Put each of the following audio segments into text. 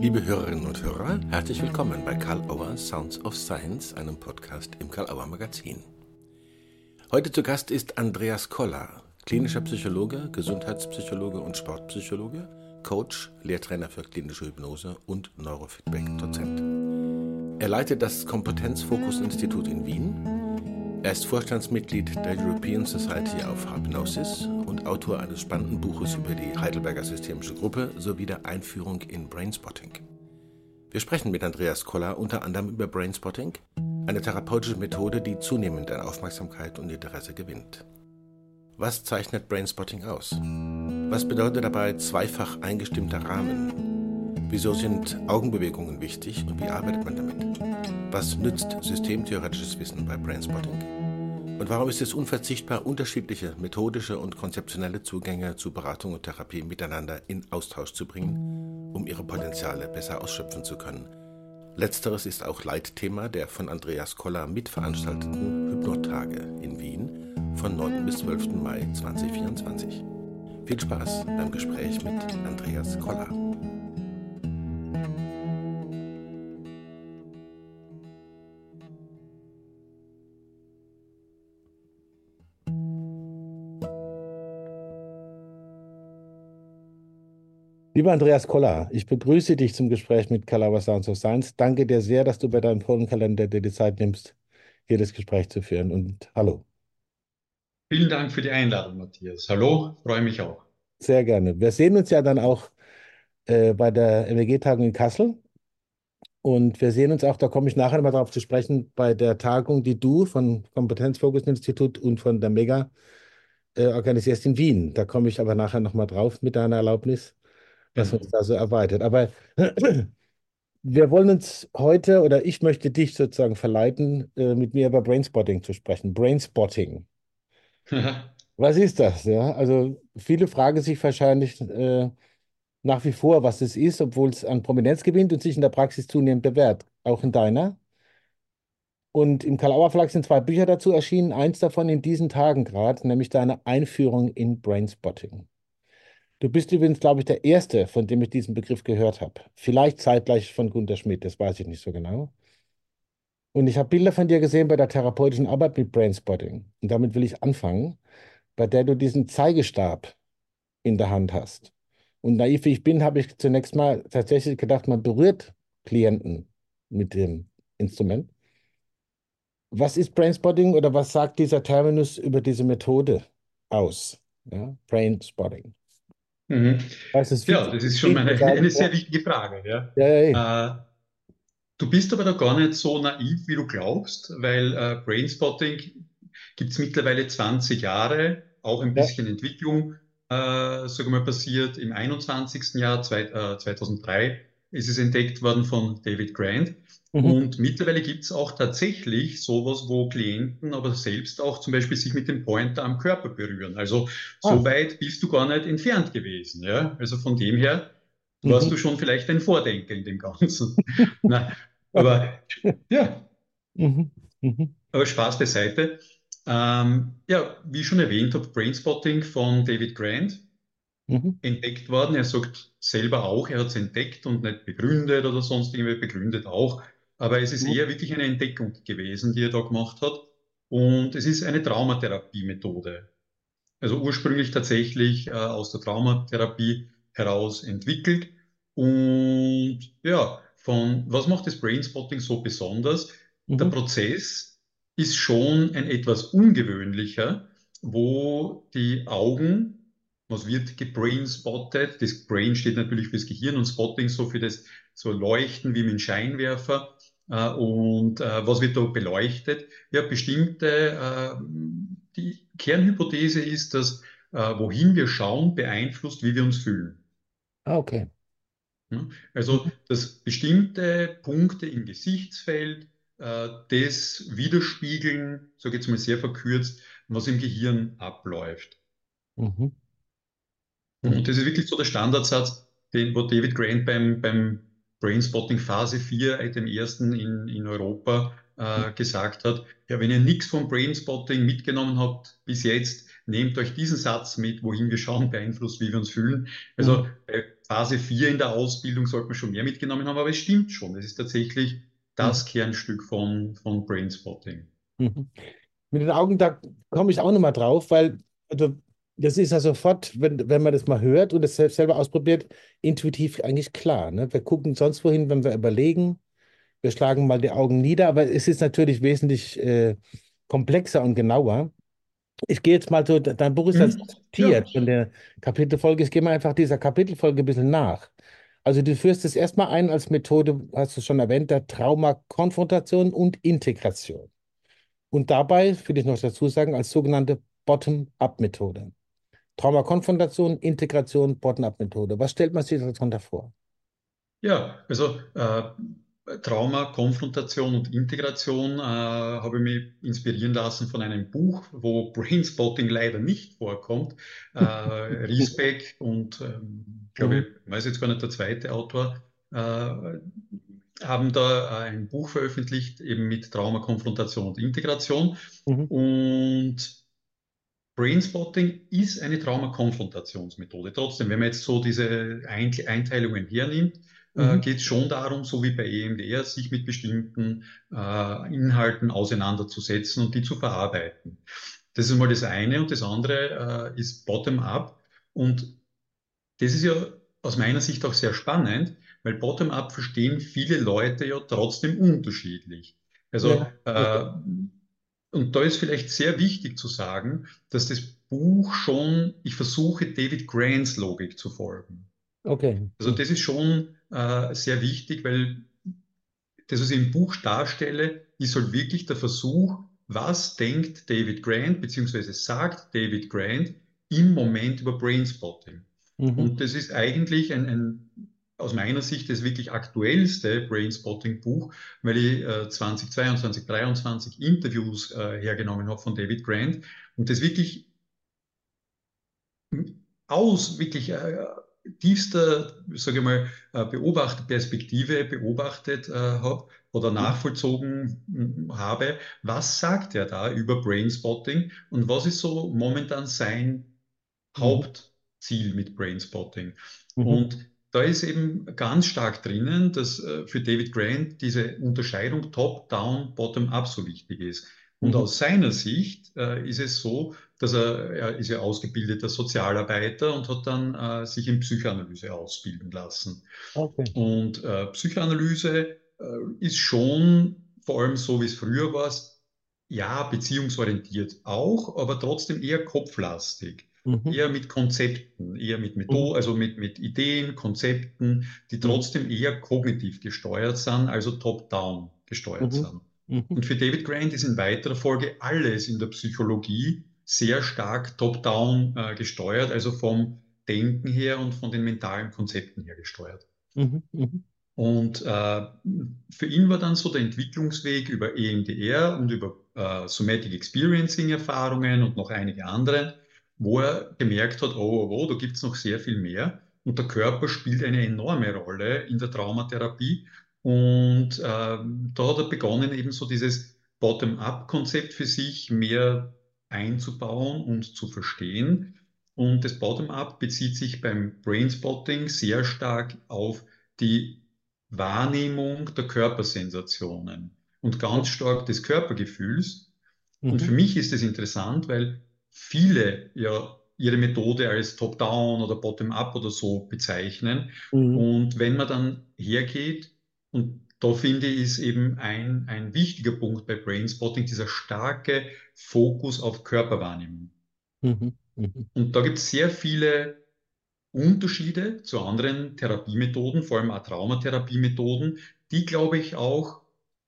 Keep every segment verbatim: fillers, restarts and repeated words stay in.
Liebe Hörerinnen und Hörer, herzlich willkommen bei Karl Auer Sounds of Science, einem Podcast im Karl Auer Magazin. Heute zu Gast ist Andreas Koller, klinischer Psychologe, Gesundheitspsychologe und Sportpsychologe, Coach, Lehrtrainer für klinische Hypnose und Neurofeedback-Dozent. Er leitet das Kompetenzfokus-Institut in Wien. Er ist Vorstandsmitglied der European Society of Hypnosis und Autor eines spannenden Buches über die Heidelberger Systemische Gruppe sowie der Einführung in Brainspotting. Wir sprechen mit Andreas Koller unter anderem über Brainspotting, eine therapeutische Methode, die zunehmend an Aufmerksamkeit und Interesse gewinnt. Was zeichnet Brainspotting aus? Was bedeutet dabei zweifach eingestimmter Rahmen? Wieso sind Augenbewegungen wichtig und wie arbeitet man damit? Was nützt systemtheoretisches Wissen bei Brainspotting? Und warum ist es unverzichtbar, unterschiedliche methodische und konzeptionelle Zugänge zu Beratung und Therapie miteinander in Austausch zu bringen, um ihre Potenziale besser ausschöpfen zu können? Letzteres ist auch Leitthema der von Andreas Koller mitveranstalteten Hypnotage in Wien von neunten bis zwölften Mai zweitausendvierundzwanzig. Viel Spaß beim Gespräch mit Andreas Koller. Lieber Andreas Koller, ich begrüße dich zum Gespräch mit Karl Auer Sounds of Science. Danke dir sehr, dass du bei deinem vollen Kalender dir die Zeit nimmst, hier das Gespräch zu führen. Und hallo. Vielen Dank für die Einladung, Matthias. Hallo, freue mich auch. Sehr gerne. Wir sehen uns ja dann auch äh, bei der M W G-Tagung in Kassel. Und wir sehen uns auch, da komme ich nachher mal darauf zu sprechen, bei der Tagung, die du von Kompetenzfokus-Institut und von der Mega äh, organisierst in Wien. Da komme ich aber nachher nochmal drauf mit deiner Erlaubnis, was uns Genau. da so erwartet. Aber wir wollen uns heute, oder ich möchte dich sozusagen verleiten, äh, mit mir über Brainspotting zu sprechen. Brainspotting. Was ist das? Ja, also viele fragen sich wahrscheinlich äh, nach wie vor, was es ist, obwohl es an Prominenz gewinnt und sich in der Praxis zunehmend bewährt. Auch in deiner. Und im Karl Auer Verlag sind zwei Bücher dazu erschienen. Eins davon in diesen Tagen gerade, nämlich deine Einführung in Brainspotting. Du bist übrigens, glaube ich, der Erste, von dem ich diesen Begriff gehört habe. Vielleicht zeitgleich von Gunter Schmidt, das weiß ich nicht so genau. Und ich habe Bilder von dir gesehen bei der therapeutischen Arbeit mit Brainspotting. Und damit will ich anfangen, bei der du diesen Zeigestab in der Hand hast. Und naiv wie ich bin, habe ich zunächst mal tatsächlich gedacht, man berührt Klienten mit dem Instrument. Was ist Brainspotting oder was sagt dieser Terminus über diese Methode aus? Ja, Brainspotting. Mhm. Weißt du, es ist viel Ja, zu das ist schon viel mal zu eine, sagen. eine Ja, sehr wichtige Frage. ja, ja, ja. Ja. Äh, du bist aber da gar nicht so naiv, wie du glaubst, weil äh, Brainspotting gibt es mittlerweile zwanzig Jahre, auch ein Ja. bisschen Entwicklung, äh, sagen wir mal, passiert im einundzwanzigsten Jahr, zwei, äh, zweitausenddrei ist es entdeckt worden von David Grant. Mhm. Und mittlerweile gibt es auch tatsächlich sowas, wo Klienten aber selbst auch zum Beispiel sich mit dem Pointer am Körper berühren. Also so Ah. weit bist du gar nicht entfernt gewesen. Ja? Also von dem her warst Mhm. du schon vielleicht ein Vordenker in dem Ganzen. Na, aber ja, Mhm. Mhm. aber Spaß beiseite. Ähm, ja, wie ich schon erwähnt habe, Brainspotting von David Grant Mhm. entdeckt worden. Er sagt selber auch, er hat es entdeckt und nicht begründet oder sonst irgendwie begründet auch. Aber es ist Mhm. eher wirklich eine Entdeckung gewesen, die er da gemacht hat. Und es ist eine Traumatherapie-Methode. Also ursprünglich tatsächlich äh, aus der Traumatherapie heraus entwickelt. Und ja, von was macht das Brainspotting so besonders? Der Mhm. Prozess ist schon ein etwas ungewöhnlicher, wo die Augen, was wird gebrainspottet? Das Brain steht natürlich fürs Gehirn und Spotting so für das so Leuchten wie mit einem Scheinwerfer. Äh, und äh, was wird da beleuchtet? Ja, bestimmte, äh, die Kernhypothese ist, dass äh, wohin wir schauen, beeinflusst, wie wir uns fühlen. Ah, okay. Ja? Also, Mhm. dass bestimmte Punkte im Gesichtsfeld äh, das widerspiegeln, sage ich jetzt mal sehr verkürzt, was im Gehirn abläuft. Mhm. Und Mhm. das ist wirklich so der Standardsatz, den, wo David Grant beim, beim Brainspotting Phase vier, äh, dem ersten in, in Europa, äh, gesagt hat. Ja, wenn ihr nichts vom Brainspotting mitgenommen habt bis jetzt, nehmt euch diesen Satz mit, wohin wir schauen, beeinflusst, wie wir uns fühlen. Also Mhm. bei Phase vier in der Ausbildung sollte man schon mehr mitgenommen haben, aber es stimmt schon. Es ist tatsächlich Mhm. das Kernstück von, von Brainspotting. Mhm. Mit den Augen, da komme ich auch nochmal drauf, weil also, das ist ja sofort, wenn, wenn man das mal hört und es selbst selber ausprobiert, intuitiv eigentlich klar. Ne? Wir gucken sonst wohin, wenn wir überlegen. Wir schlagen mal die Augen nieder, aber es ist natürlich wesentlich äh, komplexer und genauer. Ich gehe jetzt mal so, dein Buch ist ja Hm? Ja. sortiert von der Kapitelfolge. Ich gehe mal einfach dieser Kapitelfolge ein bisschen nach. Also du führst es erstmal ein als Methode, hast du schon erwähnt, der Traumakonfrontation und Integration. Und dabei, will ich noch dazu sagen, als sogenannte Bottom-up-Methode. Traumakonfrontation, Integration, Bottom-up-Methode. Was stellt man sich darunter vor? Ja, also äh, Trauma, Konfrontation und Integration äh, habe ich mich inspirieren lassen von einem Buch, wo Brainspotting leider nicht vorkommt. Äh, Riesbeck und ähm, glaube Mhm, ich, weiß jetzt gar nicht der zweite Autor, äh, haben da ein Buch veröffentlicht, eben mit Trauma, Konfrontation und Integration. mhm, Und Brainspotting ist eine Traumakonfrontationsmethode. Trotzdem, wenn man jetzt so diese Ein Einteilungen hernimmt, äh, mhm, geht es schon darum, so wie bei E M D R, sich mit bestimmten äh, Inhalten auseinanderzusetzen und die zu verarbeiten. Das ist mal das eine. Und das andere äh, ist Bottom-up. Und das ist ja aus meiner Sicht auch sehr spannend, weil Bottom-up verstehen viele Leute ja trotzdem unterschiedlich. Also, ja, äh, richtig. und da ist vielleicht sehr wichtig zu sagen, dass das Buch schon, ich versuche David Grants Logik zu folgen. Okay. Also Mhm, das ist schon äh, sehr wichtig, weil das, was ich im Buch darstelle, ist halt wirklich der Versuch, was denkt David Grant, beziehungsweise sagt David Grant im Moment über Brainspotting. mhm, Und das ist eigentlich ein, ein aus meiner Sicht das wirklich aktuellste Brainspotting-Buch, weil ich äh, zweitausendzweiundzwanzig, dreiundzwanzig Interviews äh, hergenommen habe von David Grant und das wirklich aus wirklich äh, tiefster, sage ich mal, äh, Beobachterperspektive beobachtet äh, habe oder nachvollzogen mm, habe, was sagt er da über Brainspotting und was ist so momentan sein mhm, Hauptziel mit Brainspotting. mhm, Und da ist eben ganz stark drinnen, dass äh, für David Grant diese Unterscheidung Top-Down, Bottom-up so wichtig ist. Und mhm. aus seiner Sicht äh, ist es so, dass er, er ist ja ausgebildeter Sozialarbeiter und hat dann äh, sich in Psychoanalyse ausbilden lassen. Okay. Und äh, Psychoanalyse äh, ist schon, vor allem so wie es früher war, ja, beziehungsorientiert auch, aber trotzdem eher kopflastig, Mhm, eher mit Konzepten, eher mit mhm, Methoden, also mit, mit Ideen, Konzepten, die mhm, trotzdem eher kognitiv gesteuert sind, also top-down gesteuert mhm, sind. mhm, Und für David Grant ist in weiterer Folge alles in der Psychologie sehr stark top-down äh, gesteuert, also vom Denken her und von den mentalen Konzepten her gesteuert. mhm, mhm, Und äh, für ihn war dann so der Entwicklungsweg über E M D R und über äh, Somatic Experiencing Erfahrungen und noch einige andere, wo er gemerkt hat, oh, oh, oh, da gibt es noch sehr viel mehr. Und der Körper spielt eine enorme Rolle in der Traumatherapie. Und äh, da hat er begonnen, eben so dieses Bottom-up-Konzept für sich mehr einzubauen und zu verstehen. Und das Bottom-up bezieht sich beim Brainspotting sehr stark auf die Wahrnehmung der Körpersensationen und ganz oh, stark des Körpergefühls. Und für mhm, mich ist es interessant, weil viele ja ihre Methode als Top-Down oder Bottom-up oder so bezeichnen. mhm, Und wenn man dann hergeht, und da finde ich, ist eben ein, ein wichtiger Punkt bei Brainspotting, dieser starke Fokus auf Körperwahrnehmung. mhm, mhm, Und da gibt es sehr viele Unterschiede zu anderen Therapiemethoden, vor allem auch Traumatherapiemethoden, die, glaube ich, auch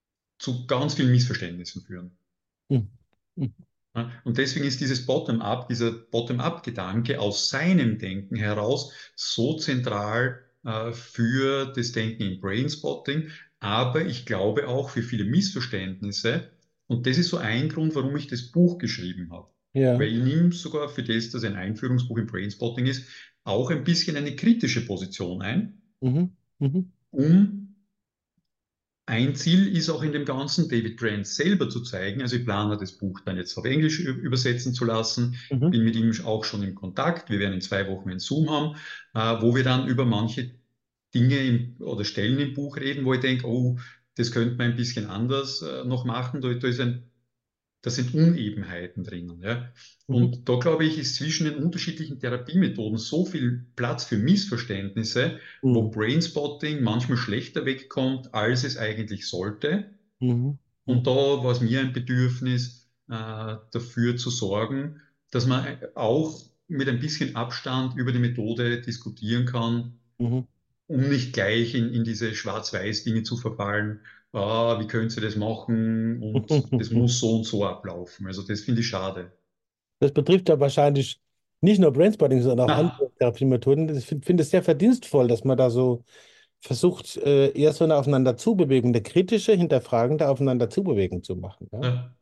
zu ganz vielen Missverständnissen führen. mhm, mhm, Ja, und deswegen ist dieses Bottom-up, dieser Bottom-up-Gedanke aus seinem Denken heraus so zentral äh, für das Denken im Brainspotting, aber ich glaube auch für viele Missverständnisse. Und das ist so ein Grund, warum ich das Buch geschrieben habe. ja, Weil ich nehme sogar für das, dass ein Einführungsbuch im Brainspotting ist, auch ein bisschen eine kritische Position ein, mhm, mhm, um ein Ziel ist auch in dem Ganzen, David Grant selber zu zeigen. Also ich plane das Buch dann jetzt auf Englisch übersetzen zu lassen. Mhm. Bin mit ihm auch schon in Kontakt. Wir werden in zwei Wochen einen Zoom haben, äh, wo wir dann über manche Dinge im, oder Stellen im Buch reden, wo ich denke, oh, das könnte man ein bisschen anders äh, noch machen. Da, da ist ein da sind Unebenheiten drinnen. Ja? Mhm. Und da glaube ich, ist zwischen den unterschiedlichen Therapiemethoden so viel Platz für Missverständnisse, wo Mhm. Brainspotting manchmal schlechter wegkommt, als es eigentlich sollte. Mhm. Und Mhm. da war es mir ein Bedürfnis, äh, dafür zu sorgen, dass man auch mit ein bisschen Abstand über die Methode diskutieren kann, Mhm. um nicht gleich in, in diese Schwarz-Weiß-Dinge zu verfallen. Ah, wie können Sie das machen? Und das muss so und so ablaufen. Also das finde ich schade. Das betrifft ja wahrscheinlich nicht nur Brainspotting, sondern auch Na, andere Therapiemethoden. Ich finde find es sehr verdienstvoll, dass man da so versucht, äh, eher so eine aufeinander zubewegende, kritische, hinterfragende aufeinander zubewegen zu machen. Ja? na,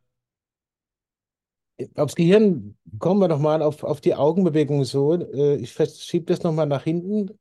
Aufs Gehirn kommen wir nochmal auf, auf die Augenbewegung so. Äh, ich schiebe das nochmal nach hinten.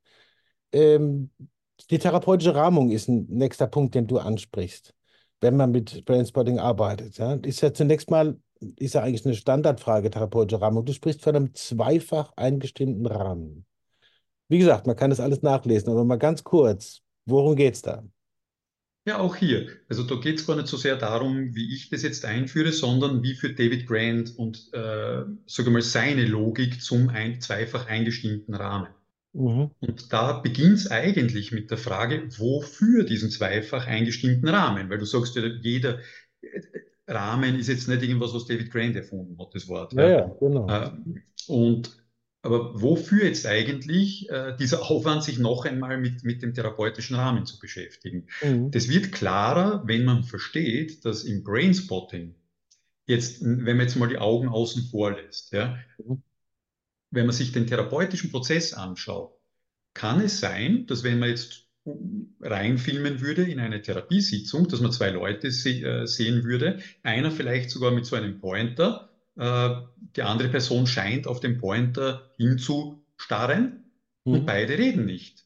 Ähm, Die therapeutische Rahmung ist ein nächster Punkt, den du ansprichst, wenn man mit Brainspotting arbeitet. Ja? Ist ja zunächst mal, ist ja eigentlich eine Standardfrage, therapeutische Rahmung. Du sprichst von einem zweifach eingestimmten Rahmen. Wie gesagt, man kann das alles nachlesen, aber mal ganz kurz, worum geht es da? ja, auch hier. Also da geht es gar nicht so sehr darum, wie ich das jetzt einführe, sondern wie führt David Grant und äh, sage mal seine Logik zum ein, zweifach eingestimmten Rahmen. Mhm. Und da beginnt es eigentlich mit der Frage, wofür diesen zweifach eingestimmten Rahmen? Weil du sagst ja, jeder äh, Rahmen ist jetzt nicht irgendwas, was David Grant erfunden hat, das Wort. Ja, Ja. ja, genau. Ähm, und aber wofür jetzt eigentlich äh, dieser Aufwand, sich noch einmal mit, mit dem therapeutischen Rahmen zu beschäftigen? Mhm. Das wird klarer, wenn man versteht, dass im Brainspotting jetzt, wenn man jetzt mal die Augen außen vor lässt, ja, Mhm. wenn man sich den therapeutischen Prozess anschaut, kann es sein, dass wenn man jetzt reinfilmen würde in eine Therapiesitzung, dass man zwei Leute se äh, sehen würde, einer vielleicht sogar mit so einem Pointer, äh, die andere Person scheint auf den Pointer hinzustarren und Mhm. beide reden nicht.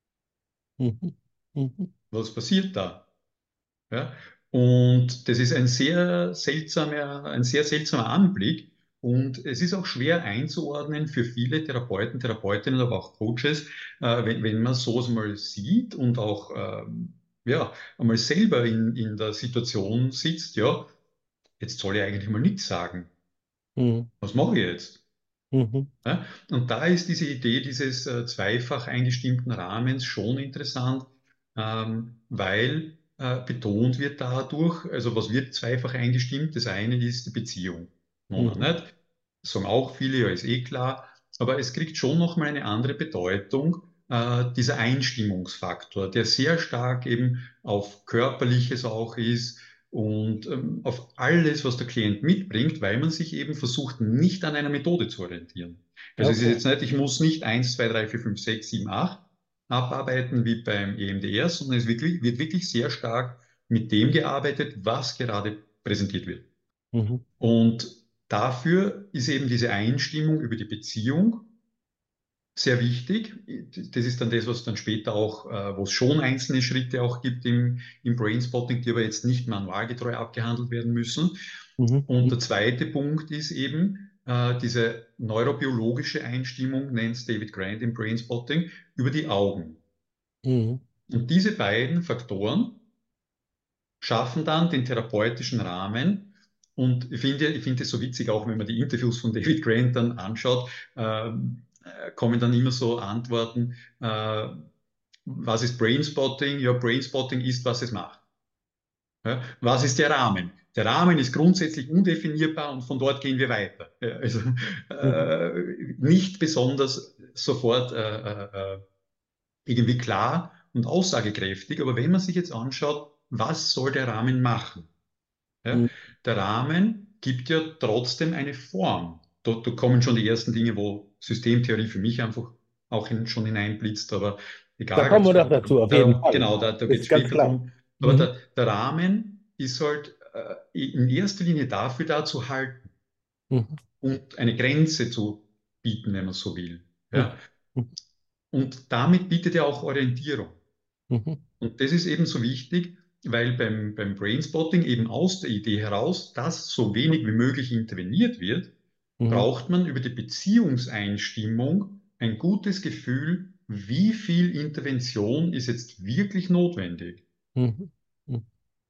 Mhm. Mhm. Was passiert da? Ja? Und das ist ein sehr seltsamer, ein sehr seltsamer Anblick. Und es ist auch schwer einzuordnen für viele Therapeuten, Therapeutinnen, aber auch Coaches, äh, wenn, wenn man sowas mal sieht und auch ähm, ja, einmal selber in, in der Situation sitzt, ja, jetzt soll ich eigentlich mal nichts sagen. Mhm. Was mache ich jetzt? Mhm. Ja? Und da ist diese Idee dieses äh, zweifach eingestimmten Rahmens schon interessant, ähm, weil äh, betont wird dadurch, also was wird zweifach eingestimmt? Das eine ist die Beziehung. Nun, Mhm. nicht? Das sagen auch viele, ja, ist eh klar, aber es kriegt schon nochmal eine andere Bedeutung, äh, dieser Einstimmungsfaktor, der sehr stark eben auf Körperliches auch ist, und ähm, auf alles, was der Klient mitbringt, weil man sich eben versucht, nicht an einer Methode zu orientieren. Also es ist Okay. jetzt nicht, ich muss nicht eins, zwei, drei, vier, fünf, sechs, sieben, acht abarbeiten wie beim E M D R, sondern es wirklich, wird wirklich sehr stark mit dem gearbeitet, was gerade präsentiert wird. Mhm. Und dafür ist eben diese Einstimmung über die Beziehung sehr wichtig. Das ist dann das, was dann später auch, äh, wo es schon einzelne Schritte auch gibt im, im Brainspotting, die aber jetzt nicht manualgetreu abgehandelt werden müssen. Mhm. Und Mhm. der zweite Punkt ist eben äh, diese neurobiologische Einstimmung, nennt es David Grant im Brainspotting, über die Augen. Mhm. Und diese beiden Faktoren schaffen dann den therapeutischen Rahmen. Und ich finde, ich finde es so witzig, auch wenn man die Interviews von David Grant dann anschaut, ähm, äh, kommen dann immer so Antworten, äh, was ist Brainspotting? Ja, Brainspotting ist, was es macht. Ja, was ist der Rahmen? Der Rahmen ist grundsätzlich undefinierbar und von dort gehen wir weiter. Ja, also Mhm. äh, nicht besonders sofort äh, äh, irgendwie klar und aussagekräftig, aber wenn man sich jetzt anschaut, was soll der Rahmen machen? Ja, Mhm. der Rahmen gibt ja trotzdem eine Form. Da, da kommen schon die ersten Dinge, wo Systemtheorie für mich einfach auch in, schon hineinblitzt, aber Da egal, kommen dazu, wir doch dazu, auf jeden da, Fall. genau, da, da geht es Ist ganz später klar. drum. Aber Mhm. der, der Rahmen ist halt äh, in erster Linie dafür da zu halten Mhm. und eine Grenze zu bieten, wenn man so will. Mhm. Ja? Und damit bietet er auch Orientierung. Mhm. Und das ist ebenso wichtig. weil beim, beim Brainspotting eben aus der Idee heraus, dass so wenig wie möglich interveniert wird, Mhm. braucht man über die Beziehungseinstimmung ein gutes Gefühl, wie viel Intervention ist jetzt wirklich notwendig. Mhm. Mhm.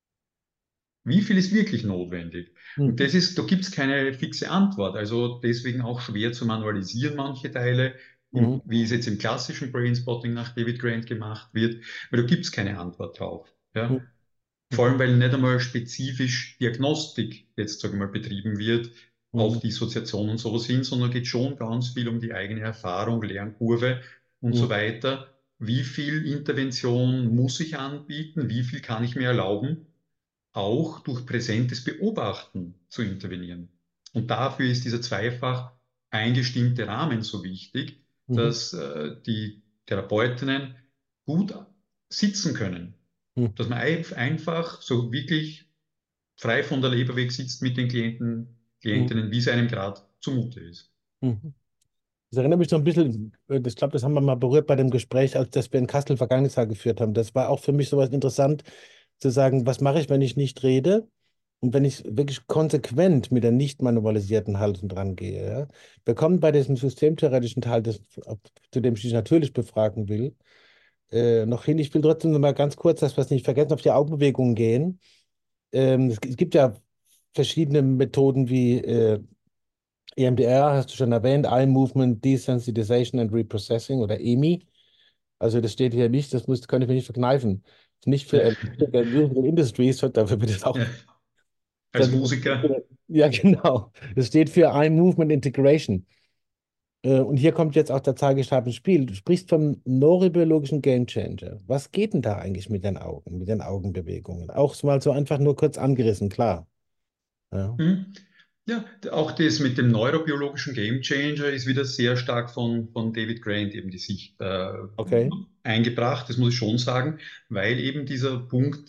Wie viel ist wirklich notwendig? Und Mhm. das ist, da gibt es keine fixe Antwort. Also deswegen auch schwer zu manualisieren, manche Teile, Mhm. im, wie es jetzt im klassischen Brainspotting nach David Grant gemacht wird, weil da gibt es keine Antwort drauf. Ja? Mhm. Vor allem, weil nicht einmal spezifisch Diagnostik jetzt, sage ich mal, betrieben wird auf Mhm. Dissoziation und sowas hin, sondern geht schon ganz viel um die eigene Erfahrung, Lernkurve und so Mhm. weiter. Wie viel Intervention muss ich anbieten? Wie viel kann ich mir erlauben? Auch durch präsentes Beobachten zu intervenieren. Und dafür ist dieser zweifach eingestimmte Rahmen so wichtig, Mhm. dass äh, die Therapeutinnen gut sitzen können, Mhm. dass man ein, einfach so wirklich frei von der Leber weg sitzt mit den Klienten, Mhm. Klientinnen, wie es einem gerade zumute ist. Mhm. Das erinnert mich so ein bisschen, äh, ich glaube, das haben wir mal berührt bei dem Gespräch, als das wir in Kassel vergangenes Jahr geführt haben. Das war auch für mich sowas interessant, zu sagen, was mache ich, wenn ich nicht rede und wenn ich wirklich konsequent mit der nicht manualisierten Haltung dran gehe. Ja? Wir kommen bei diesem systemtheoretischen Teil, des, zu dem ich dich natürlich befragen will, äh, noch hin. Ich will trotzdem noch mal ganz kurz, dass wir es nicht vergessen, auf die Augenbewegungen gehen. Ähm, es, es gibt ja verschiedene Methoden wie äh, E M D R, hast du schon erwähnt, Eye Movement Desensitization and Reprocessing oder E M I. Also das steht hier nicht, das muss, kann ich mir nicht verkneifen. Nicht für Ja, Musical Industries, dafür wird es auch. ja. Als Musiker. Ja, genau. Das steht für Eye Movement Integration. Äh, Und hier kommt jetzt auch der Zeigestab ins Spiel. Du sprichst vom neurobiologischen Game Changer. Was geht denn da eigentlich mit den Augen, mit den Augenbewegungen? Auch mal so einfach nur kurz angerissen, klar. Ja, Hm. Ja, auch das mit dem neurobiologischen Gamechanger ist wieder sehr stark von, von David Grant eben die Sicht äh, okay. eingebracht, das muss ich schon sagen, weil eben dieser Punkt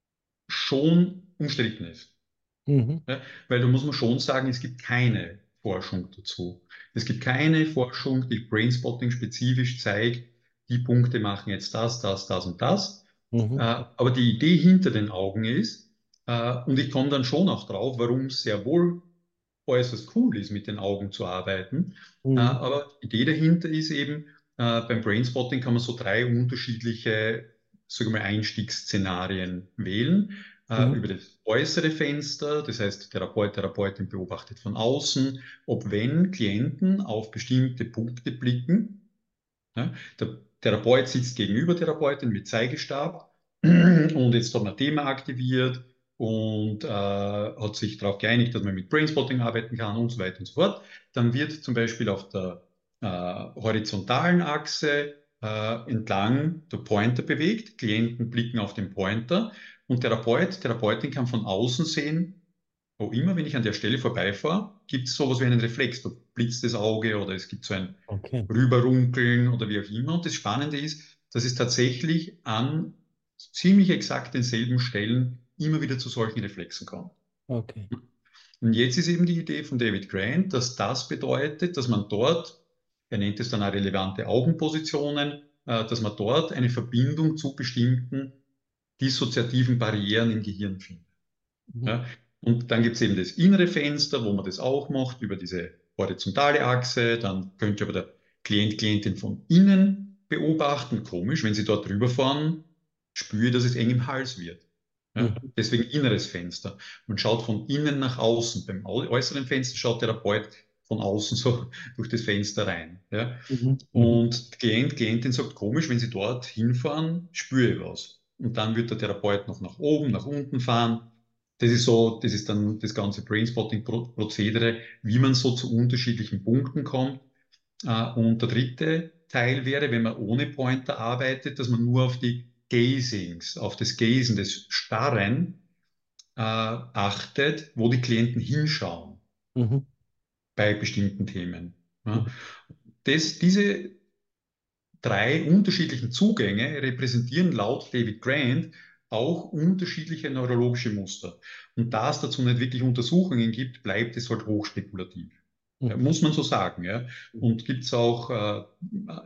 schon umstritten ist. Mhm. Ja, weil da muss man schon sagen, es gibt keine Forschung dazu. Es gibt keine Forschung, die Brainspotting spezifisch zeigt, die Punkte machen jetzt das, das, das und das. Äh, Mhm. aber die Idee hinter den Augen ist, äh, und ich komme dann schon auch drauf, warum es sehr wohl äußerst cool ist, mit den Augen zu arbeiten. Äh, Mhm. aber die Idee dahinter ist eben, äh, beim Brainspotting kann man so drei unterschiedliche, sagen wir mal, Einstiegsszenarien wählen. Äh, Mhm. über das äußere Fenster, das heißt, Therapeut, Therapeutin beobachtet von außen, ob wenn Klienten auf bestimmte Punkte blicken, ja, der Therapeut sitzt gegenüber Therapeutin mit Zeigestab und jetzt hat man ein Thema aktiviert und äh, hat sich darauf geeinigt, dass man mit Brainspotting arbeiten kann und so weiter und so fort. Dann wird zum Beispiel auf der äh, horizontalen Achse äh, entlang der Pointer bewegt. Klienten blicken auf den Pointer und Therapeut, Therapeutin kann von außen sehen, wo immer, wenn ich an der Stelle vorbeifahre, gibt es sowas wie einen Reflex. Da blitzt das Auge oder es gibt so ein Okay. Rüberrunkeln oder wie auch immer. Und das Spannende ist, dass es tatsächlich an ziemlich exakt denselben Stellen immer wieder zu solchen Reflexen kommt. Okay. Und jetzt ist eben die Idee von David Grant, dass das bedeutet, dass man dort, er nennt es dann auch relevante Augenpositionen, äh, dass man dort eine Verbindung zu bestimmten dissoziativen Barrieren im Gehirn findet. Mhm. Ja? Und dann gibt es eben das innere Fenster, wo man das auch macht, über diese horizontale Achse. Dann könnte aber der Klient, Klientin von innen beobachten. Komisch, wenn sie dort drüber fahren, spüre ich, dass es eng im Hals wird. Ja? Mhm. Deswegen inneres Fenster. Man schaut von innen nach außen. Beim äußeren Fenster schaut der Therapeut von außen so durch das Fenster rein. Ja? Mhm. Mhm. Und Klient, Klientin sagt, komisch, wenn sie dort hinfahren, spüre ich was. Und dann wird der Therapeut noch nach oben, nach unten fahren. Das ist so, das ist dann das ganze Brainspotting-Prozedere, wie man so zu unterschiedlichen Punkten kommt. Äh, Und der dritte Teil wäre, wenn man ohne Pointer arbeitet, dass man nur auf die Gazings, auf das Gazen, das Starren äh, achtet, wo die Klienten hinschauen Mhm. bei bestimmten Themen. Ja. Mhm. Das, diese drei unterschiedlichen Zugänge repräsentieren laut David Grant auch unterschiedliche neurologische Muster. Und da es dazu nicht wirklich Untersuchungen gibt, bleibt es halt hochspekulativ. Ja, Mhm. muss man so sagen. Ja. Und gibt es auch äh,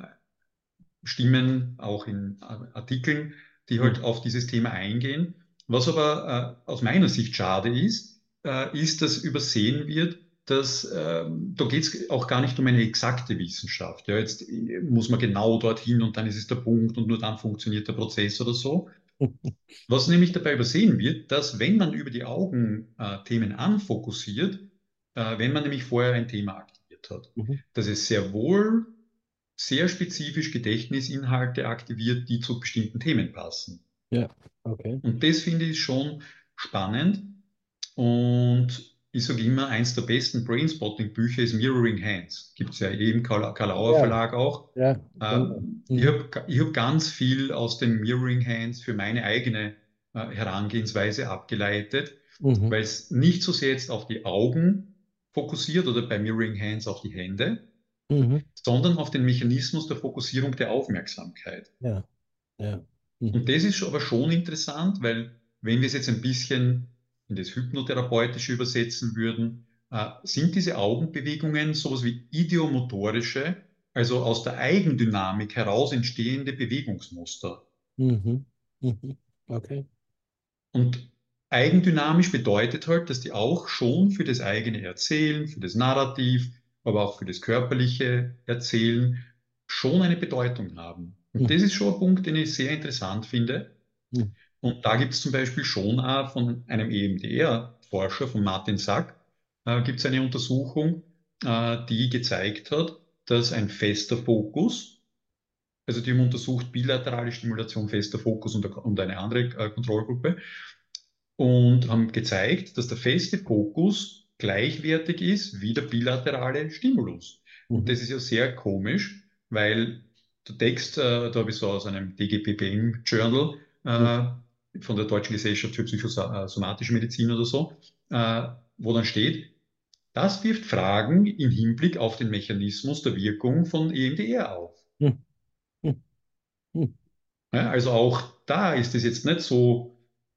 Stimmen, auch in Artikeln, die Mhm. halt auf dieses Thema eingehen. Was aber äh, aus meiner Sicht schade ist, äh, ist, dass übersehen wird, dass ähm, da geht es auch gar nicht um eine exakte Wissenschaft. Ja, jetzt äh, muss man genau dorthin und dann ist es der Punkt und nur dann funktioniert der Prozess oder so. Was nämlich dabei übersehen wird, dass wenn man über die Augen äh, Themen anfokussiert, äh, wenn man nämlich vorher ein Thema aktiviert hat, Mhm. dass es sehr wohl sehr spezifisch Gedächtnisinhalte aktiviert, die zu bestimmten Themen passen. Ja, okay. Und das finde ich schon spannend. Und ich sage immer, eins der besten Brainspotting-Bücher ist Mirroring Hands. Gibt es ja eben im Karl, Karl Auer Ja, Verlag auch. ja, genau. Ähm, ich Mhm. habe ich hab ganz viel aus den Mirroring Hands für meine eigene äh, Herangehensweise abgeleitet, Mhm. weil es nicht so sehr jetzt auf die Augen fokussiert oder bei Mirroring Hands auf die Hände, Mhm. sondern auf den Mechanismus der Fokussierung der Aufmerksamkeit. Ja, ja. Und Mhm. das ist aber schon interessant, weil wenn wir es jetzt ein bisschen in das Hypnotherapeutische übersetzen würden, äh, sind diese Augenbewegungen sowas wie ideomotorische, also aus der Eigendynamik heraus entstehende Bewegungsmuster. Mhm. Mhm. Okay. Und eigendynamisch bedeutet halt, dass die auch schon für das eigene Erzählen, für das Narrativ, aber auch für das körperliche Erzählen schon eine Bedeutung haben. Und Mhm. das ist schon ein Punkt, den ich sehr interessant finde. Mhm. Und da gibt es zum Beispiel schon auch von einem E M D R-Forscher, von Martin Sack, äh, gibt es eine Untersuchung, äh, die gezeigt hat, dass ein fester Fokus, also die haben untersucht bilaterale Stimulation, fester Fokus und, und eine andere äh, Kontrollgruppe, und haben gezeigt, dass der feste Fokus gleichwertig ist wie der bilaterale Stimulus. Und Mhm. das ist ja sehr komisch, weil der Text, äh, da habe ich so aus einem D G P B M-Journal Mhm. äh, von der Deutschen Gesellschaft für psychosomatische Medizin oder so, äh, wo dann steht, das wirft Fragen im Hinblick auf den Mechanismus der Wirkung von E M D R auf. Mhm. Mhm. Ja, also auch da ist es jetzt nicht so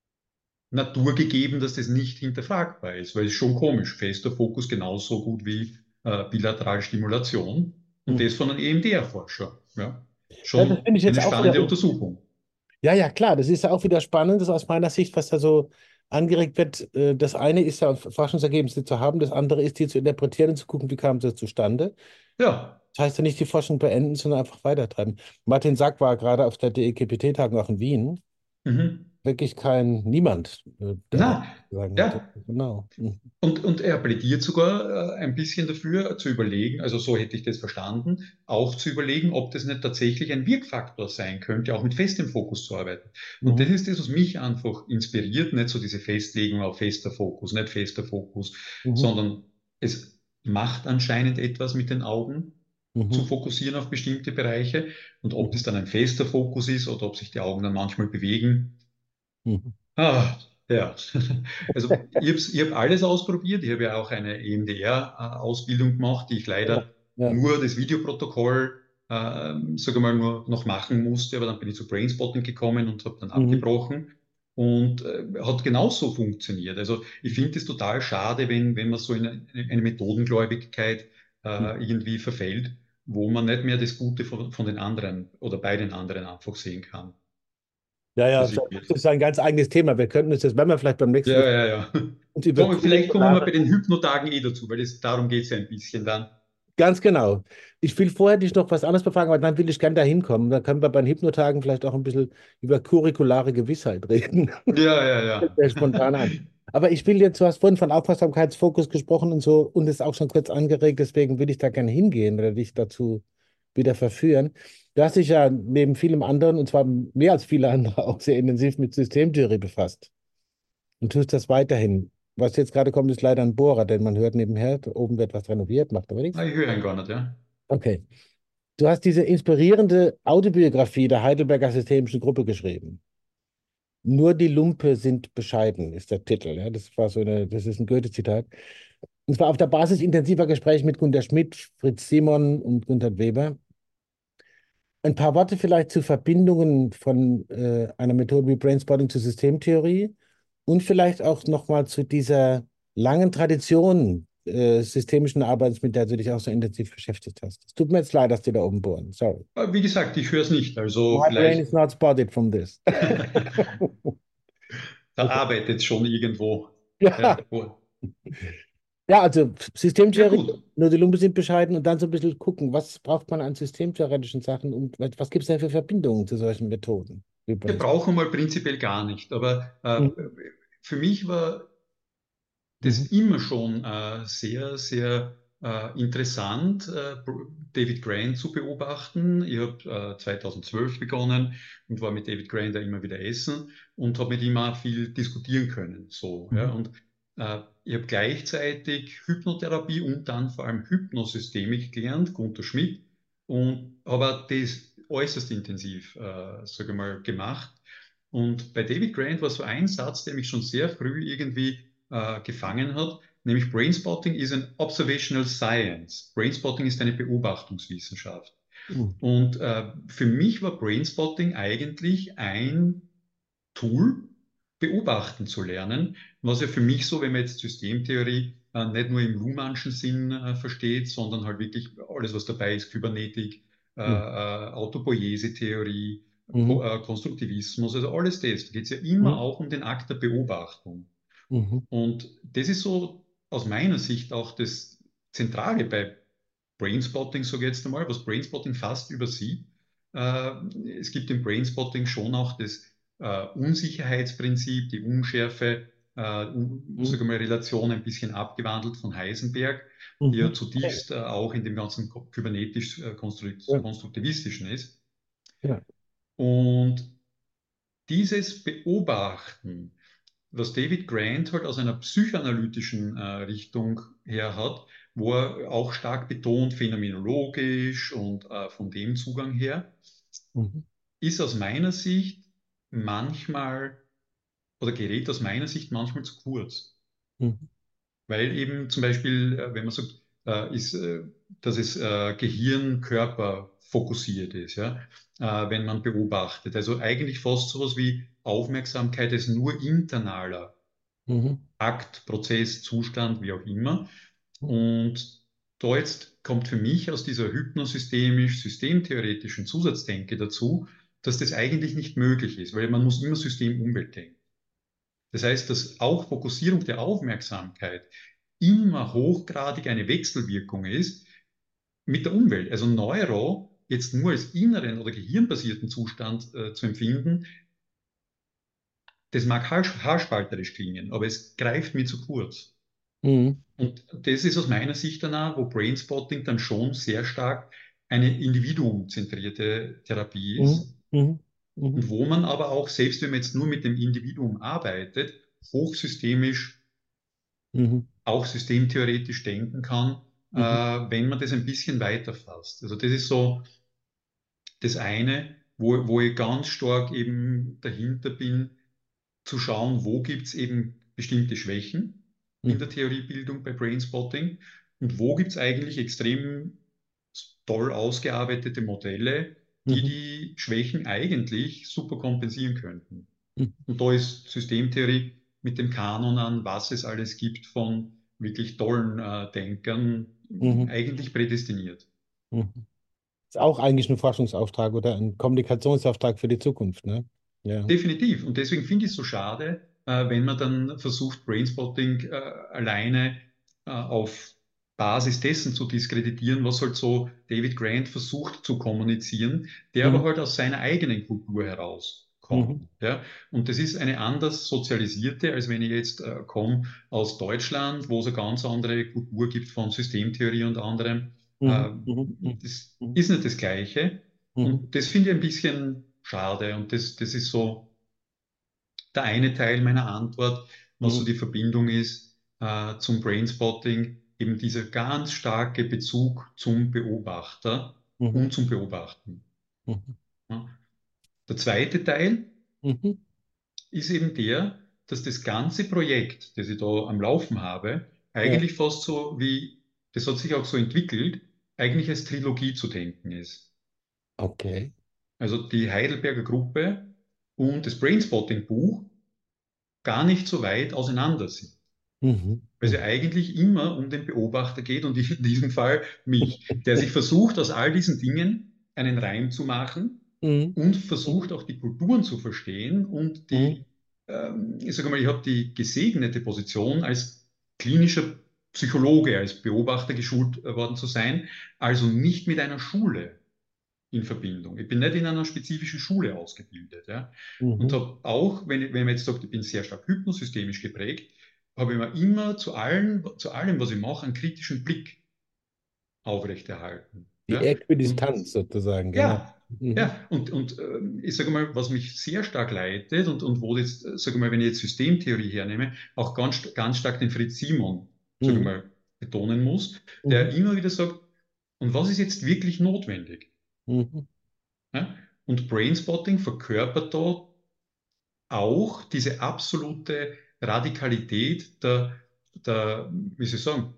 naturgegeben, dass das nicht hinterfragbar ist, weil es ist schon komisch. Fester Fokus genauso gut wie äh, bilaterale Stimulation und Mhm. das von einem E M D R-Forscher. Ja. Ja, das Schon finde ich jetzt eine auch wieder. spannende Untersuchung. Ja, ja, klar, das ist ja auch wieder spannend, das aus meiner Sicht, was da so angeregt wird. Äh, Das eine ist ja, Forschungsergebnisse zu haben, das andere ist, die zu interpretieren und zu gucken, wie kam das zustande. Ja. Das heißt ja nicht die Forschung beenden, sondern einfach weitertreiben. Martin Sack war gerade auf der D E G P T-Tagung auch in Wien. Mhm. Wirklich kein Niemand, äh, der das Na, sagen hätte. ja. Genau. Mhm. Und, und er plädiert sogar äh, ein bisschen dafür, zu überlegen, also so hätte ich das verstanden, auch zu überlegen, ob das nicht tatsächlich ein Wirkfaktor sein könnte, auch mit festem Fokus zu arbeiten. Und das Mhm. ist das, was mich einfach inspiriert, nicht so diese Festlegung auf fester Fokus, nicht fester Fokus, Mhm. sondern es macht anscheinend etwas mit den Augen, zu Mhm. fokussieren auf bestimmte Bereiche. Und ob das Mhm. dann ein fester Fokus ist oder ob sich die Augen dann manchmal bewegen, Mhm. ah, ja. Also ich habe ich hab alles ausprobiert. Ich habe ja auch eine E M D R-Ausbildung gemacht, die ich Ja, leider ja. nur das Videoprotokoll, äh, sage mal, nur noch machen musste. Aber dann bin ich zu Brainspotting gekommen und habe dann Mhm. abgebrochen. Und äh, hat genauso funktioniert. Also ich finde es total schade, wenn, wenn man so in eine, eine Methodengläubigkeit äh, irgendwie verfällt, wo man nicht mehr das Gute von, von den anderen oder bei den anderen einfach sehen kann. Ja, ja, Also das ich würde ist ein ganz eigenes Thema. Wir könnten uns das, wenn wir vielleicht beim nächsten Mal ja, ja, ja. uns über Komm, vielleicht kommen wir curriculare. bei den Hypnotagen eh dazu, weil es, darum geht es ja ein bisschen dann. Ganz genau. Ich will vorher dich noch was anderes befragen, aber dann will ich gerne da hinkommen. Da können wir bei den Hypnotagen vielleicht auch ein bisschen über curriculare Gewissheit reden. Ja, ja, Fällt ja. mir spontan ein. Aber ich will jetzt, du hast vorhin von Aufmerksamkeitsfokus gesprochen und so und es auch schon kurz angeregt, deswegen will ich da gerne hingehen oder dich dazu wieder verführen. Du hast dich ja neben vielem anderen, und zwar mehr als viele andere, auch sehr intensiv mit Systemtheorie befasst und tust das weiterhin. Was jetzt gerade kommt, ist leider ein Bohrer, denn man hört nebenher, oben wird was renoviert, macht aber Ah, nichts. ich höre ihn gar nicht, ja. Okay. Du hast diese inspirierende Autobiografie der Heidelberger Systemischen Gruppe geschrieben. Nur die Lumpe sind bescheiden, ist der Titel. Ja, das war so eine, das ist ein Goethe-Zitat. Und zwar auf der Basis intensiver Gespräche mit Gunter Schmidt, Fritz Simon und Gunther Weber. Ein paar Worte vielleicht zu Verbindungen von äh, einer Methode wie Brainspotting zur Systemtheorie und vielleicht auch nochmal zu dieser langen Tradition äh, systemischen Arbeits, mit der du dich auch so intensiv beschäftigt hast. Es tut mir jetzt leid, dass die da oben bohren. Sorry. Aber wie gesagt, ich höre es nicht. Also My brain vielleicht, is not spotted from this. da arbeitet schon irgendwo. Ja, Ja, wo- ja, also ja Systemtheorie, gut. nur die Lumpe sind bescheiden und dann so ein bisschen gucken, was braucht man an systemtheoretischen Sachen und was gibt es denn für Verbindungen zu solchen Methoden wie Wir Brainstorming? brauchen mal prinzipiell gar nicht. Aber äh, Mhm. für mich war das Mhm. immer schon äh, sehr, sehr äh, interessant, äh, David Grant zu beobachten. Ich habe äh, zweitausendzwölf begonnen und war mit David Grant da immer wieder essen und habe mit ihm auch viel diskutieren können. So, ja. Mhm. Und äh, ich habe gleichzeitig Hypnotherapie und dann vor allem Hypnosystemik gelernt, Gunther Schmidt, und habe auch das äußerst intensiv, äh, sage ich mal, gemacht. Und bei David Grant war so ein Satz, der mich schon sehr früh irgendwie äh, gefangen hat, nämlich Brainspotting is an observational science. Brainspotting ist eine Beobachtungswissenschaft. Mhm. Und äh, für mich war Brainspotting eigentlich ein Tool, beobachten zu lernen, was ja für mich so, wenn man jetzt Systemtheorie äh, nicht nur im Luhmannschen Sinn äh, versteht, sondern halt wirklich alles, was dabei ist, Kybernetik, äh, Mhm. äh, Autopoiesie-Theorie, Ko Mhm. äh, Konstruktivismus, also alles das. Da geht es ja immer Mhm. auch um den Akt der Beobachtung. Mhm. Und das ist so aus meiner Sicht auch das Zentrale bei Brainspotting, so jetzt einmal, was Brainspotting fast übersieht. Äh, es gibt im Brainspotting schon auch das äh, Unsicherheitsprinzip, die Unschärfe, äh, un, Mhm. sag mal, Relation ein bisschen abgewandelt von Heisenberg, die ja Mhm. zutiefst äh, auch in dem ganzen kybernetisch äh, Ja, konstruktivistischen ist. ja. Und dieses Beobachten, was David Grant halt aus einer psychoanalytischen äh, Richtung her hat, wo er auch stark betont, phänomenologisch und äh, von dem Zugang her, Mhm. ist aus meiner Sicht manchmal oder gerät aus meiner Sicht manchmal zu kurz. Mhm. Weil eben zum Beispiel, äh, wenn man sagt, äh, ist, äh, dass es äh, Gehirn-Körper fokussiert ist, ja, äh, wenn man beobachtet. Also eigentlich fast sowas wie Aufmerksamkeit ist nur internaler Mhm. Akt, Prozess, Zustand, wie auch immer. Mhm. Und da jetzt kommt für mich aus dieser hypnosystemisch-systemtheoretischen Zusatzdenke dazu, dass das eigentlich nicht möglich ist, weil man muss immer System-Umwelt denken. Das heißt, dass auch Fokussierung der Aufmerksamkeit immer hochgradig eine Wechselwirkung ist mit der Umwelt. Also Neuro jetzt nur als inneren oder gehirnbasierten Zustand äh, zu empfinden, das mag haarspalterisch klingen, aber es greift mir zu kurz. Mhm. Und das ist aus meiner Sicht danach, wo Brainspotting dann schon sehr stark eine individuumzentrierte Therapie Mhm. ist Mhm. Mhm. und wo man aber auch, selbst wenn man jetzt nur mit dem Individuum arbeitet, hochsystemisch, Mhm. auch systemtheoretisch denken kann, äh, Mhm. wenn man das ein bisschen weiterfasst. Also das ist so das eine, wo, wo ich ganz stark eben dahinter bin, zu schauen, wo gibt es eben bestimmte Schwächen in der Mhm. Theoriebildung bei Brainspotting und wo gibt es eigentlich extrem toll ausgearbeitete Modelle, die Mhm. die Schwächen eigentlich super kompensieren könnten. Mhm. Und da ist Systemtheorie mit dem Kanon an, was es alles gibt von wirklich tollen äh, Denkern, Mhm. eigentlich prädestiniert. Mhm. Ist auch eigentlich ein Forschungsauftrag oder ein Kommunikationsauftrag für die Zukunft, ne? Ja. Definitiv. Und deswegen finde ich es so schade, äh, wenn man dann versucht, Brainspotting äh, alleine äh, auf Basis dessen zu diskreditieren, was halt so David Grant versucht zu kommunizieren, der aber Mhm. halt aus seiner eigenen Kultur herauskommt. Mhm. Ja? Und das ist eine anders sozialisierte, als wenn ich jetzt äh, komme aus Deutschland, wo es eine ganz andere Kultur gibt von Systemtheorie und anderem. Mhm. Äh, Mhm. Das Mhm. ist nicht das Gleiche. Mhm. Und das finde ich ein bisschen schade. Und das, das ist so der eine Teil meiner Antwort, was so Mhm. die Verbindung ist äh, zum Brainspotting, eben dieser ganz starke Bezug zum Beobachter Mhm. und zum Beobachten. Mhm. Ja. Der zweite Teil Mhm. ist eben der, dass das ganze Projekt, das ich da am Laufen habe, Ja, eigentlich fast so wie, das hat sich auch so entwickelt, eigentlich als Trilogie zu denken ist. okay. Also die Heidelberger Gruppe und das Brainspotting-Buch gar nicht so weit auseinander sind. Mhm. Weil es ja Mhm. eigentlich immer um den Beobachter geht und in diesem Fall mich, der sich versucht, aus all diesen Dingen einen Reim zu machen Mhm. und versucht Mhm. auch die Kulturen zu verstehen und Mhm. die ähm, ich sage mal, ich habe die gesegnete Position als klinischer Psychologe, als Beobachter geschult worden zu sein, also nicht mit einer Schule in Verbindung. Ich bin nicht in einer spezifischen Schule ausgebildet. Ja? Und Mhm. habe auch, wenn, wenn man jetzt sagt, ich bin sehr stark hypnosystemisch geprägt, habe ich mir immer zu allem, zu allem, was ich mache, einen kritischen Blick aufrechterhalten. Die Ja? Und Äquidistanz sozusagen, genau. ja, Mhm. ja, und, und ähm, ich sage mal, was mich sehr stark leitet und, und wo jetzt, äh, sage mal, wenn ich jetzt Systemtheorie hernehme, auch ganz, ganz stark den Fritz Simon, sage Mhm. mal, betonen muss, der Mhm. immer wieder sagt, und was ist jetzt wirklich notwendig? Mhm. Ja? Und Brainspotting verkörpert da auch diese absolute Radikalität der, der, wie soll ich sagen,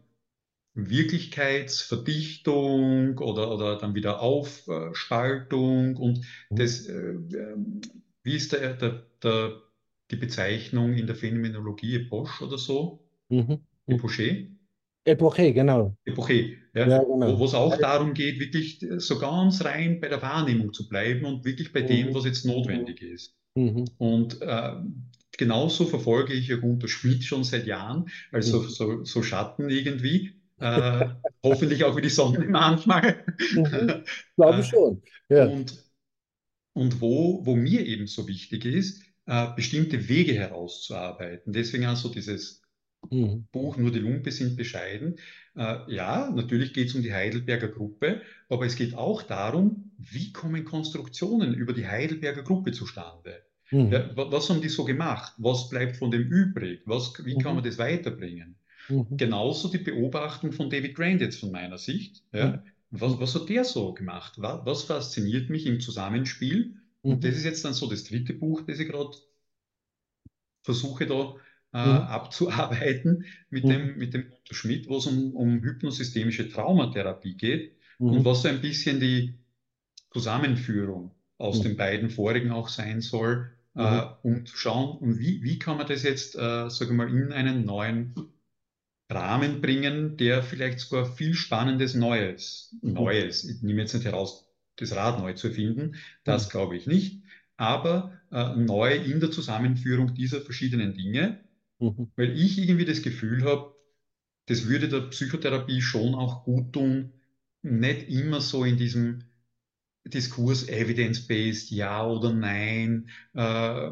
Wirklichkeitsverdichtung oder, oder dann wieder Aufspaltung und Mhm. das, äh, ähm, wie ist der, der, der, die Bezeichnung in der Phänomenologie, Epoche oder so? Mhm. Mhm. Epoche? Epoche, genau. Epoche, Ja, ja, wo, wo genau. es auch darum geht, wirklich so ganz rein bei der Wahrnehmung zu bleiben und wirklich bei dem, Mhm. was jetzt notwendig ist. Mhm. Und äh, genauso verfolge ich ja Gunter Schmidt schon seit Jahren, also Mhm. so, so Schatten irgendwie. Äh, hoffentlich auch wie die Sonne manchmal. Mhm. Glaube äh, schon. Ja. und und wo, wo mir eben so wichtig ist, äh, bestimmte Wege herauszuarbeiten. Deswegen also dieses Mhm. Buch Nur die Lumpe sind bescheiden. Äh, ja, natürlich geht es um die Heidelberger Gruppe, aber es geht auch darum, wie kommen Konstruktionen über die Heidelberger Gruppe zustande? Mhm. Ja, wa- was haben die so gemacht? Was bleibt von dem übrig? Was, wie kann Mhm. man das weiterbringen? Mhm. Genauso die Beobachtung von David Grant jetzt von meiner Sicht. Ja. Was, Mhm. was hat der so gemacht? Was, was fasziniert mich im Zusammenspiel? Und Mhm. das ist jetzt dann so das dritte Buch, das ich gerade versuche da äh, Mhm. abzuarbeiten mit Mhm. dem, mit dem Otto Schmidt, wo es um, um hypnosystemische Traumatherapie geht und Mhm. was so ein bisschen die Zusammenführung aus Mhm. den beiden vorigen auch sein soll, Mhm. äh, um zu schauen, und wie, wie kann man das jetzt, äh, sage ich mal, in einen neuen Rahmen bringen, der vielleicht sogar viel Spannendes Neues, Mhm. Neues, ich nehme jetzt nicht heraus, das Rad neu zu erfinden, Mhm. das glaube ich nicht, aber äh, neu in der Zusammenführung dieser verschiedenen Dinge, Mhm. weil ich irgendwie das Gefühl habe, das würde der Psychotherapie schon auch gut tun, nicht immer so in diesem Diskurs evidence-based, ja oder nein, äh,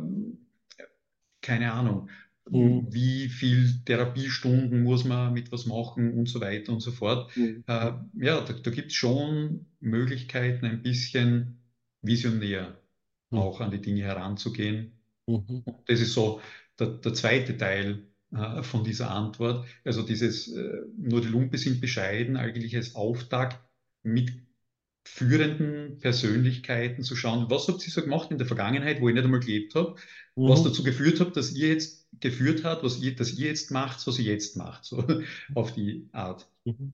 keine Ahnung, Mhm. wie viel Therapiestunden muss man mit was machen und so weiter und so fort. Mhm. Äh, ja, da, da gibt es schon Möglichkeiten, ein bisschen visionär Mhm. auch an die Dinge heranzugehen. Mhm. Und das ist so der, der zweite Teil äh, von dieser Antwort. Also dieses, äh, nur die Lumpe sind bescheiden, eigentlich als Auftakt mit führenden Persönlichkeiten zu schauen, was habt ihr so gemacht in der Vergangenheit, wo ich nicht einmal gelebt habe, was Mhm. dazu geführt hat, dass ihr jetzt geführt hat, was ihr, dass ihr jetzt macht, was ihr jetzt macht, so auf die Art. Mhm.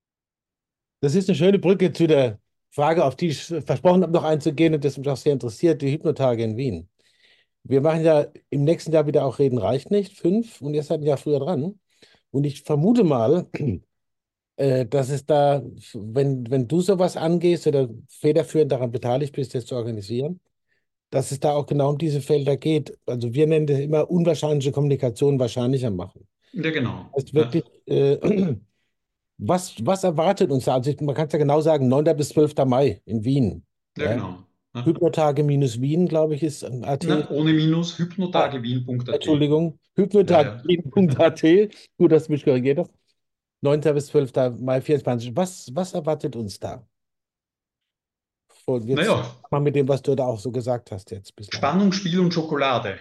Das ist eine schöne Brücke zu der Frage, auf die ich versprochen habe, noch einzugehen und das mich auch sehr interessiert, die Hypnotage in Wien. Wir machen ja im nächsten Jahr wieder auch Reden reicht nicht, fünf, und ihr seid ein Jahr früher dran. Und ich vermute mal, äh, dass es da, wenn, wenn du sowas angehst oder federführend daran beteiligt bist, das zu organisieren, dass es da auch genau um diese Felder geht. Also wir nennen das immer unwahrscheinliche Kommunikation wahrscheinlicher machen. Ja, genau. Heißt Ja, wirklich, äh, was, was erwartet uns da? Also ich- man kann es ja genau sagen, neunter bis zwölfter Mai in Wien. ja Ja? genau. Ja. Hypnotage minus Wien, glaube ich, ist ein A T. Na, ohne Minus, Ah, hypnotagewien.at. Entschuldigung, Ja, ja. hypnotage.at. Gut, dass du mich korrigiert hast. neunter bis zwölfter Mai vierundzwanzig. Was, was erwartet uns da? Und jetzt Naja, mal mit dem, was du da auch so gesagt hast jetzt bislang. Spannung, Spiel und Schokolade,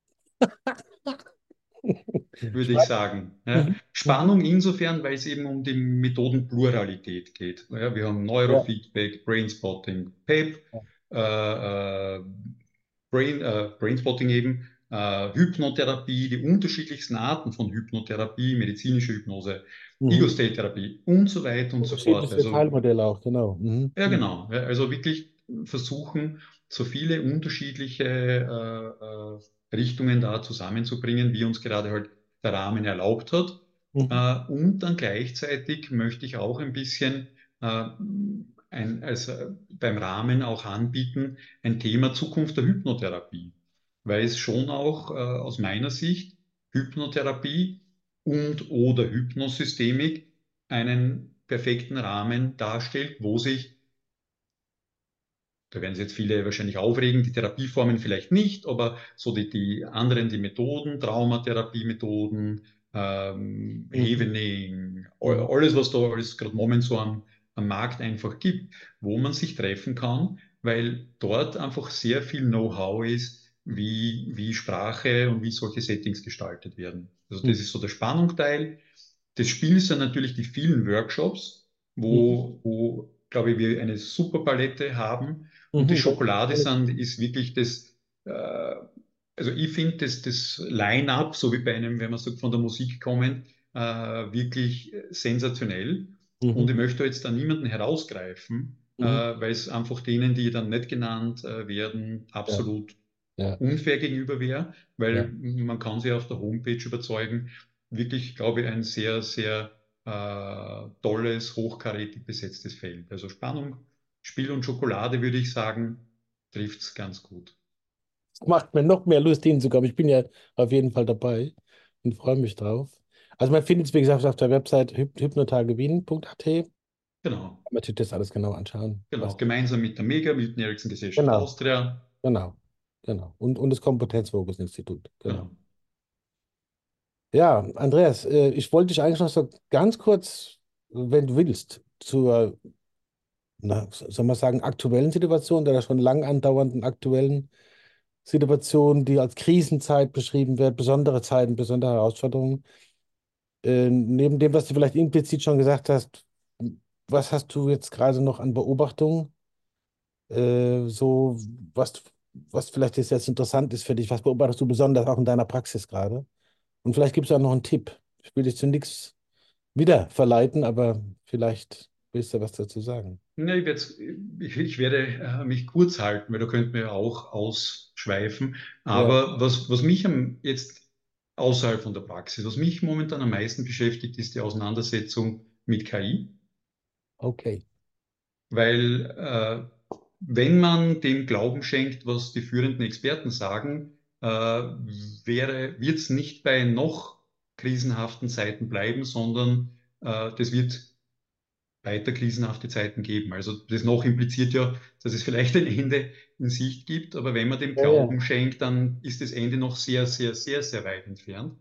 würde ich Spannend. sagen. Ja. Mhm. Mhm. Spannung insofern, weil es eben um die Methodenpluralität geht. Ja, wir haben Ja. Neurofeedback, Brainspotting, PEP, äh, äh, Brain, äh, Brainspotting eben, äh, Hypnotherapie, die unterschiedlichsten Arten von Hypnotherapie, medizinische Hypnose, Mhm. Ego-State-Therapie und so weiter und so fort. Unterschiedlichste Also Teilmodelle auch, genau. Mhm. ja, Mhm. genau. Ja, also wirklich versuchen, so viele unterschiedliche äh, äh, Richtungen da zusammenzubringen, wie uns gerade halt der Rahmen erlaubt hat. Mhm. Äh, und dann gleichzeitig möchte ich auch ein bisschen äh, ein, also beim Rahmen auch anbieten, ein Thema Zukunft der Hypnotherapie. weil es schon auch äh, aus meiner Sicht Hypnotherapie und oder Hypnosystemik einen perfekten Rahmen darstellt, wo sich, da werden sich jetzt viele wahrscheinlich aufregen, die Therapieformen vielleicht nicht, aber so die, die anderen, die Methoden, Traumatherapie-Methoden, ähm, Mhm. Havening, Mhm. alles, was da alles gerade momentan so am, am Markt einfach gibt, wo man sich treffen kann, weil dort einfach sehr viel Know-how ist, wie, wie Sprache und wie solche Settings gestaltet werden. Also das Mhm. ist so der Spannungsteil. Das Spiel sind natürlich die vielen Workshops, Mhm. wo, wo glaube ich, wir eine super Palette haben. Und die Mhm. Das Schokolade kann ich. sind, ist wirklich das, äh, also ich finde das, das Line-up, so wie bei einem, wenn man sagt, von der Musik kommend, äh, wirklich sensationell. Und Mhm. ich möchte jetzt da niemanden herausgreifen, äh, Mhm. weil es einfach denen, die dann nicht genannt äh, werden, Ja, absolut ja, unfair gegenüber wäre, ja. weil man kann sie auf der Homepage überzeugen. Wirklich, glaube ich, ein sehr, sehr äh, tolles, hochkarätig besetztes Feld. Also Spannung, Spiel und Schokolade, würde ich sagen, trifft es ganz gut. Es macht mir noch mehr Lust hinzukommen. Ich bin ja auf jeden Fall dabei und freue mich drauf. Also man findet es, wie gesagt, auf der Website hyp hypnotagewien punkt a t. Kann Genau, man sich das alles genau anschauen. genau. Was? Gemeinsam mit der Mega, Milton Erickson Gesellschaft Genau, Austria. genau, genau. Und, und das Kompetenzfokus-Institut. Genau. Genau. Ja, Andreas, äh, ich wollte dich eigentlich noch so ganz kurz, wenn du willst, zur, na, soll man sagen, aktuellen Situation oder schon lang andauernden aktuellen Situation, die als Krisenzeit beschrieben wird, besondere Zeiten, besondere Herausforderungen. Äh, neben dem, was du vielleicht implizit schon gesagt hast, was hast du jetzt gerade noch an Beobachtungen? Äh, so, was, was vielleicht jetzt, jetzt interessant ist für dich, was beobachtest du besonders auch in deiner Praxis gerade? Und vielleicht gibt es auch noch einen Tipp. Ich will dich zu nichts wieder verleiten, aber vielleicht willst du was dazu sagen. Ja, ich, werd's- ich, ich werde äh, mich kurz halten, weil da könnten wir ja auch ausschweifen. Ja, Aber was, was mich am, jetzt außerhalb von der Praxis, was mich momentan am meisten beschäftigt, ist die Auseinandersetzung mit K I. okay. Weil äh, wenn man dem Glauben schenkt, was die führenden Experten sagen, äh, wäre, wird es nicht bei noch krisenhaften Zeiten bleiben, sondern äh, das wird weiter krisenhafte Zeiten geben. Also das noch impliziert ja, dass es vielleicht ein Ende in Sicht gibt, aber wenn man dem Ja, ja. Glauben schenkt, dann ist das Ende noch sehr, sehr, sehr, sehr weit entfernt.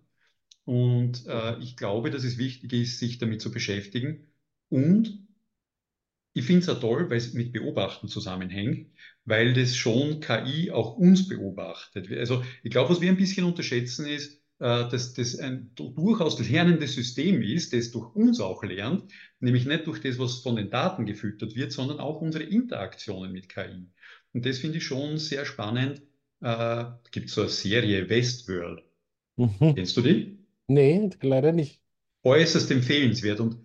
Und äh, ich glaube, dass es wichtig ist, sich damit zu beschäftigen. Und ich finde es auch toll, weil es mit Beobachten zusammenhängt, weil das schon K I auch uns beobachtet. Also ich glaube, was wir ein bisschen unterschätzen ist, äh, dass das ein durchaus lernendes System ist, das durch uns auch lernt, nämlich nicht durch das, was von den Daten gefüttert wird, sondern auch unsere Interaktionen mit K I. Und das finde ich schon sehr spannend. Äh, gibt so eine Serie Westworld. Mhm. Kennst du die? Nee, leider nicht. Äußerst empfehlenswert. Und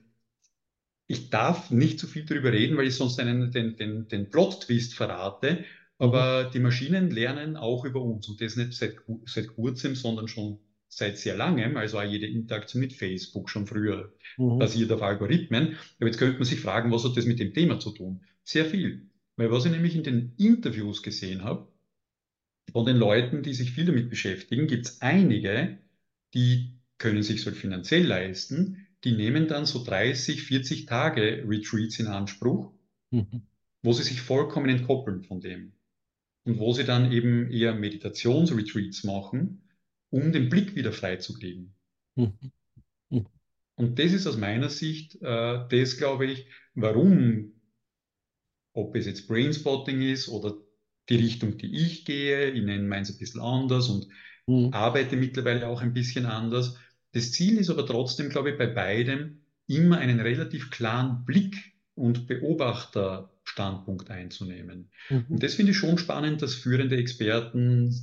ich darf nicht zu viel darüber reden, weil ich sonst einen, den, den, den Plot-Twist verrate. Mhm. Aber die Maschinen lernen auch über uns und das nicht seit, seit kurzem, sondern schon seit sehr langem. Also auch jede Interaktion mit Facebook schon früher Mhm. basiert auf Algorithmen. Aber jetzt könnte man sich fragen, was hat das mit dem Thema zu tun? Sehr viel. Weil was ich nämlich in den Interviews gesehen habe, von den Leuten, die sich viel damit beschäftigen, gibt es einige, die können sich so finanziell leisten, die nehmen dann so dreißig, vierzig Tage Retreats in Anspruch, Mhm. wo sie sich vollkommen entkoppeln von dem und wo sie dann eben eher Meditationsretreats machen, um den Blick wieder freizukriegen. Mhm. Mhm. Und das ist aus meiner Sicht, äh, das glaube ich, warum, ob es jetzt Brainspotting ist oder die Richtung, die ich gehe, ich nenne meins ein bisschen anders und Mhm. arbeite mittlerweile auch ein bisschen anders. Das Ziel ist aber trotzdem, glaube ich, bei beidem immer einen relativ klaren Blick und Beobachterstandpunkt einzunehmen. Mhm. Und das finde ich schon spannend, dass führende Experten,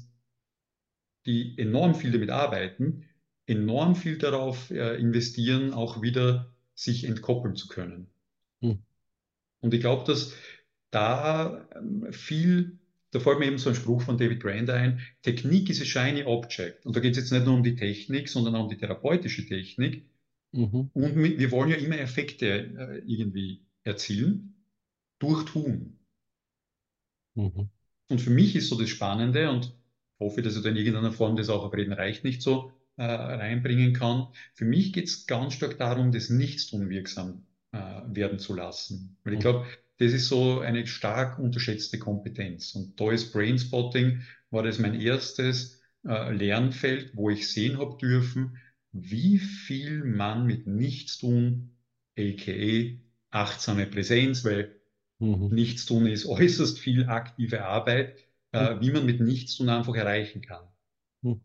die enorm viel damit arbeiten, enorm viel darauf äh, investieren, auch wieder sich entkoppeln zu können. Mhm. Und ich glaube, dass da ähm, viel, da fällt mir eben so ein Spruch von David Brand ein, Technik is a shiny object. Und da geht es jetzt nicht nur um die Technik, sondern auch um die therapeutische Technik. Mhm. Und mit, wir wollen ja immer Effekte äh, irgendwie erzielen durch Tun. Mhm. Und für mich ist so das Spannende und hoffe, dass ich da in irgendeiner Form das auch auf Reden reicht nicht so äh, reinbringen kann. Für mich geht es ganz stark darum, das Nichtstun wirksam äh, werden zu lassen. Weil ich glaube, das ist so eine stark unterschätzte Kompetenz. Und da ist Brainspotting, war das mein erstes äh, Lernfeld, wo ich sehen habe dürfen, wie viel man mit Nichtstun, aka achtsame Präsenz, weil Mhm. Nichtstun ist äußerst viel aktive Arbeit, äh, wie man mit Nichtstun einfach erreichen kann. Mhm.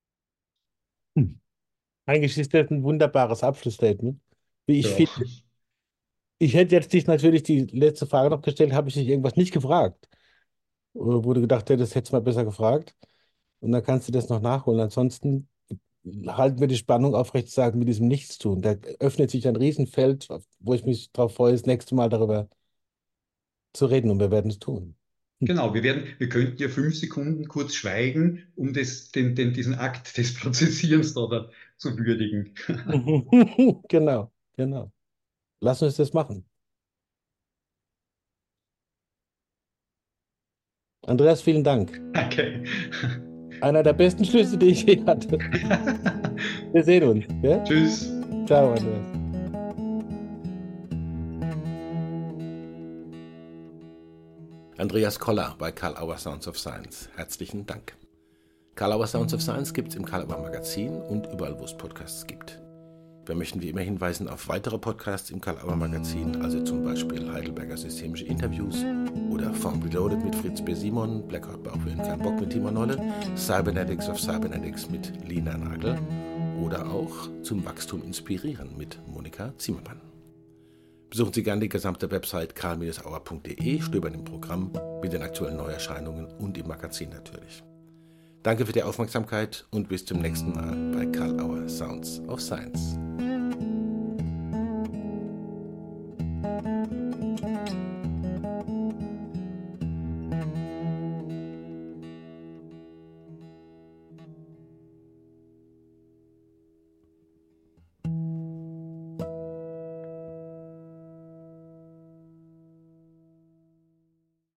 Eigentlich ist das ein wunderbares Abschlussstatement, wie ich Ja. finde. Ich hätte jetzt dich natürlich die letzte Frage noch gestellt, habe ich dich irgendwas nicht gefragt? Oder wo du gedacht hättest, hättest du mal besser gefragt? Und dann kannst du das noch nachholen. Ansonsten halten wir die Spannung aufrecht, zu sagen, mit diesem Nichtstun. Da öffnet sich ein Riesenfeld, wo ich mich darauf freue, das nächste Mal darüber zu reden, und wir werden es tun. Genau, wir werden, wir könnten ja fünf Sekunden kurz schweigen, um das, den, den, diesen Akt des Prozessierens da, da zu würdigen. Genau, genau. Lass uns das machen. Andreas, vielen Dank. Okay. Einer der besten Schlüsse, die ich je hatte. Wir sehen uns. Ja? Tschüss. Ciao, Andreas. Andreas Koller bei Karl Auer Sounds of Science. Herzlichen Dank. Karl Auer Sounds of Science gibt es im Karl Auer Magazin und überall, wo es Podcasts gibt. Wir möchten wie immer hinweisen auf weitere Podcasts im Karl Auer Magazin, also zum Beispiel Heidelberger Systemische Interviews oder Form Reloaded mit Fritz B. Simon, Blackout Bauchwehen kein Bock mit Timon Nolle, Cybernetics of Cybernetics mit Lina Nagel oder auch Zum Wachstum inspirieren mit Monika Zimmermann. Besuchen Sie gerne die gesamte Website karl auer punkt de, stöbern im Programm mit den aktuellen Neuerscheinungen und im Magazin natürlich. Danke für die Aufmerksamkeit und bis zum nächsten Mal bei Karl Auer Sounds of Science.